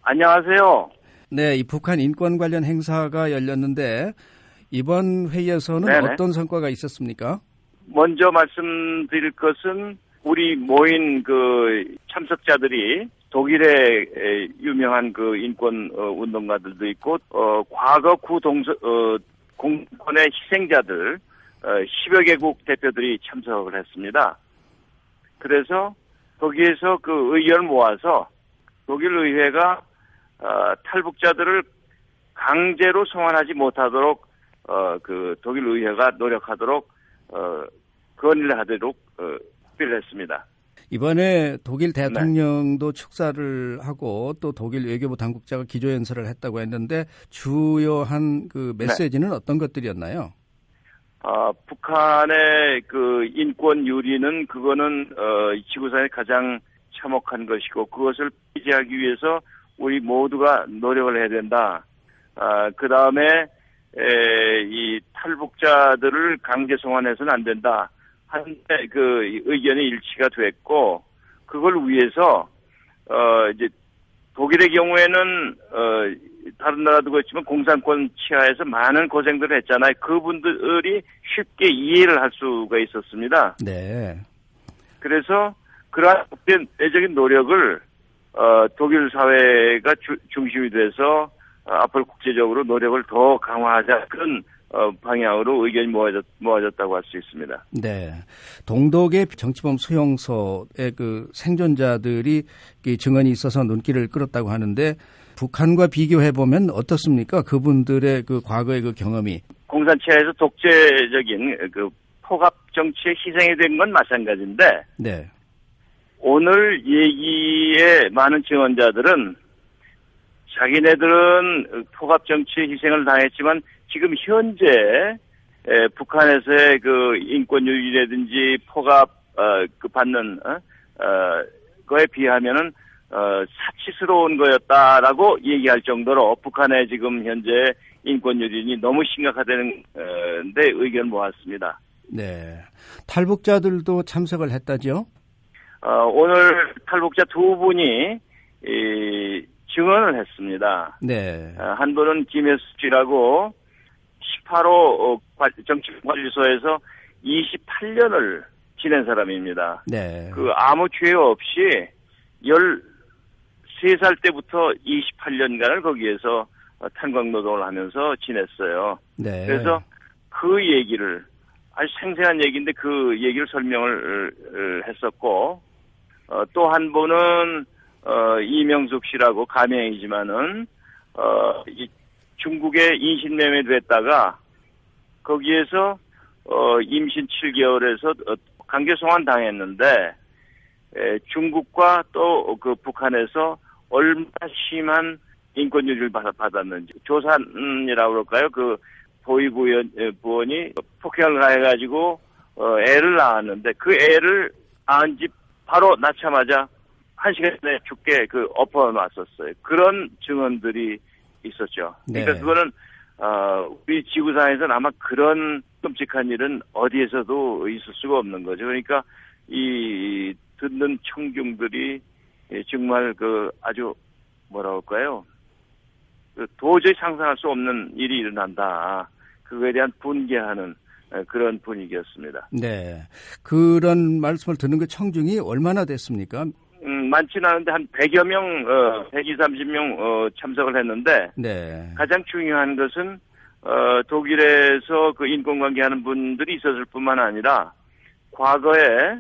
안녕하세요. 네, 이 북한 인권 관련 행사가 열렸는데 이번 회의에서는 네네. 어떤 성과가 있었습니까? 먼저 말씀드릴 것은 우리 모인 그 참석자들이 독일의 유명한 그 인권 운동가들도 있고 과거 공권의 희생자들 10여 개국 대표들이 참석을 했습니다. 그래서 거기에서 그 의견을 모아서 독일 의회가 탈북자들을 강제로 송환하지 못하도록 그 독일 의회가 노력하도록 건의를 하도록 합의를 했습니다. 이번에 독일 대통령도 축사를 하고 또 독일 외교부 당국자가 기조연설을 했다고 했는데 주요한 그 메시지는 어떤 것들이었나요? 북한의 그 인권 유리는 그거는 지구상에 가장 참혹한 것이고 그것을 피제하기 위해서 우리 모두가 노력을 해야 된다. 그 다음에 이 탈북자들을 강제 송환해서는 안 된다. 한데 그 의견이 일치가 됐고 그걸 위해서 이제 독일의 경우에는 다른 나라도 그렇지만 공산권 치하에서 많은 고생들을 했잖아요. 그분들이 쉽게 이해를 할 수가 있었습니다. 네. 그래서 그러한 내적인 노력을 독일 사회가 중심이 돼서 앞으로 국제적으로 노력을 더 강화하자 그런 방향으로 의견이 모아졌다고 할 수 있습니다. 네. 동독의 정치범 수용소의 그 생존자들이 증언이 있어서 눈길을 끌었다고 하는데 북한과 비교해보면 어떻습니까? 그분들의 그 과거의 그 경험이. 공산치하에서 독재적인 그 폭압 정치에 희생이 된 건 마찬가지인데 네. 오늘 얘기의 많은 증언자들은 자기네들은 폭압 정치에 희생을 당했지만 지금 현재 북한에서의 그 인권유리라든지 폭압 그 받는 거에 비하면은 사치스러운 거였다라고 얘기할 정도로 북한의 지금 현재 인권유린이 너무 심각하다는 데 의견을 모았습니다. 네. 탈북자들도 참석을 했다죠? 오늘 탈북자 두 분이 증언을 했습니다. 네. 한 분은 김혜수 씨라고 18호 정치관리소에서 28년을 지낸 사람입니다. 네. 그 아무 죄 없이 13살 때부터 28년간을 거기에서 탄광노동을 하면서 지냈어요. 네. 그래서 그 얘기를 아주 생생한 얘기인데 그 얘기를 설명을 했었고 또 한 분은 이명숙 씨라고 가명이지만은 중국에 인신매매를 했다가 거기에서 임신 7개월에서 강제 송환 당했는데 중국과 또 그 북한에서 얼마나 심한 인권유리를 받았는지 조산이라고 그럴까요? 그 보위부 부원이 폭행을 가해가지고 애를 낳았는데 그 애를 낳은 집 바로 낳자마자 1시간 내에 죽게 엎어놨었어요. 그런 증언들이 있었죠. 네. 그러니까 그거는 우리 지구상에서는 아마 그런 끔찍한 일은 어디에서도 있을 수가 없는 거죠. 그러니까 이 듣는 청중들이 정말 아주 뭐라 할까요? 도저히 상상할 수 없는 일이 일어난다. 그거에 대한 분개하는 그런 분위기였습니다. 네. 그런 말씀을 듣는 그 청중이 얼마나 됐습니까? 많지는 않은데 한 100여 명, 120, 30명 참석을 했는데 네. 가장 중요한 것은 독일에서 그 인권관계 하는 분들이 있었을 뿐만 아니라 과거에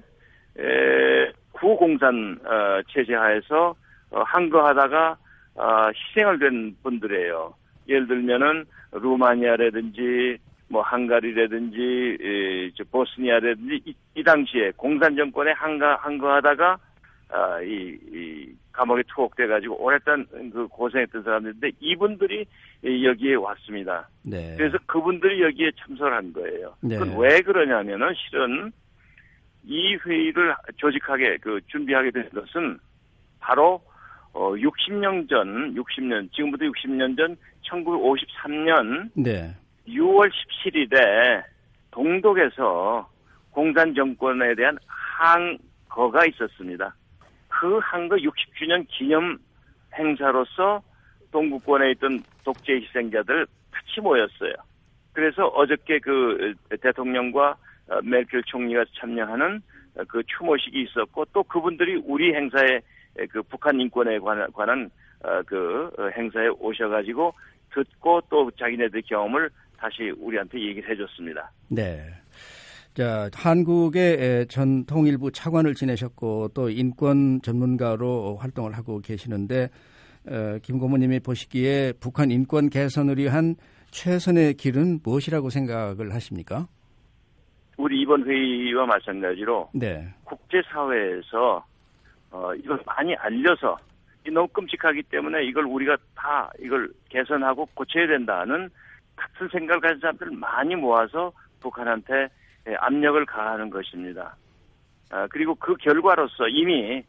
구공산 체제 하에서 항거하다가 희생을 된 분들이에요. 예를 들면은 루마니아라든지 뭐 헝가리라든지 보스니아라든지 이 당시에 공산 정권에 항거하다가 이 감옥에 투옥돼 가지고 오랫동안 그 고생했던 사람들인데 이분들이 여기에 왔습니다. 네. 그래서 그분들이 여기에 참석을 한 거예요. 네. 그건 왜 그러냐면은 실은 이 회의를 조직하게 준비하게 된 것은 바로 60년 전, 지금부터 60년 전 1953년 네. 6월 17일에 동독에서 공산 정권에 대한 항거가 있었습니다. 그 항거 60주년 기념 행사로서 동구권에 있던 독재 희생자들 같이 모였어요. 그래서 어저께 그 대통령과 메르켈 총리가 참여하는 그 추모식이 있었고 또 그분들이 우리 행사에 그 북한 인권에 관한 그 행사에 오셔가지고 듣고 또 자기네들 경험을 다시 우리한테 얘기를 해줬습니다. 네. 자, 한국의 전 통일부 차관을 지내셨고 또 인권 전문가로 활동을 하고 계시는데 김 고모님이 보시기에 북한 인권 개선을 위한 최선의 길은 무엇이라고 생각을 하십니까? 우리 이번 회의와 마찬가지로 네. 국제사회에서 이걸 많이 알려서 너무 끔찍하기 때문에 이걸 우리가 다 이걸 개선하고 고쳐야 된다는 같은 생각을 가진 사람들을 많이 모아서 북한한테 압력을 가하는 것입니다. 그리고 그 결과로서 이미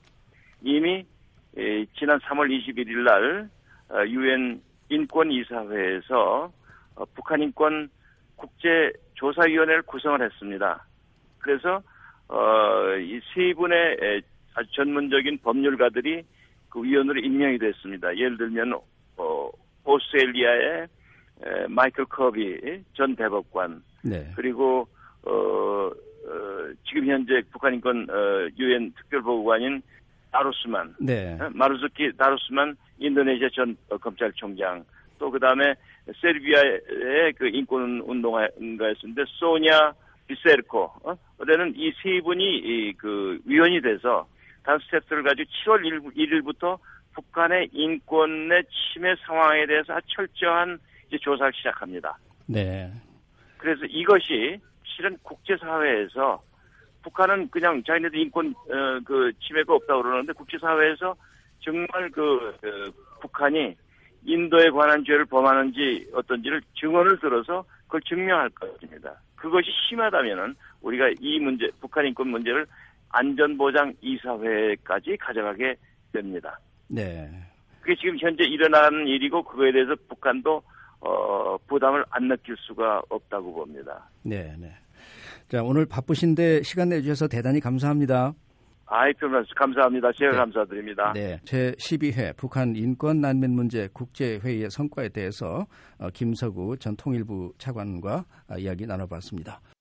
지난 3월 21일 날 UN 인권이사회에서 북한 인권 국제조사위원회를 구성을 했습니다. 그래서 이 세 분의 아주 전문적인 법률가들이 그 위원으로 임명이 됐습니다. 예를 들면 오스트레일리아의 마이클 커비 전 대법관, 네. 그리고 지금 현재 북한 인권 UN 특별보고관인 다루스만, 네. 마루즈키 다루스만 인도네시아 전 검찰총장, 또 그 다음에 세르비아의 그 인권 운동가였는데 소냐 비세르코, 그때는 이 세 분이 그 위원이 돼서 다른 스태프들을 가지고 7월 1일부터 북한의 인권의 침해 상황에 대해서 아주 철저한 이제 조사를 시작합니다. 네. 그래서 이것이 실은 국제사회에서 북한은 그냥 자기네들 인권 그 침해가 없다고 그러는데 국제사회에서 정말 북한이 인도에 관한 죄를 범하는지 어떤지를 증언을 들어서 그걸 증명할 것입니다. 그것이 심하다면은 우리가 이 문제, 북한 인권 문제를 안전보장 이사회까지 가져가게 됩니다. 네. 그게 지금 현재 일어나는 일이고 그거에 대해서 북한도 부담을 안 느낄 수가 없다고 봅니다. 네, 네. 자, 오늘 바쁘신데 시간 내주셔서 대단히 감사합니다. 감사합니다. 제가 네. 감사드립니다. 네, 제12회 북한 인권 난민 문제 국제회의의 성과에 대해서 김석우 전 통일부 차관과 이야기 나눠봤습니다.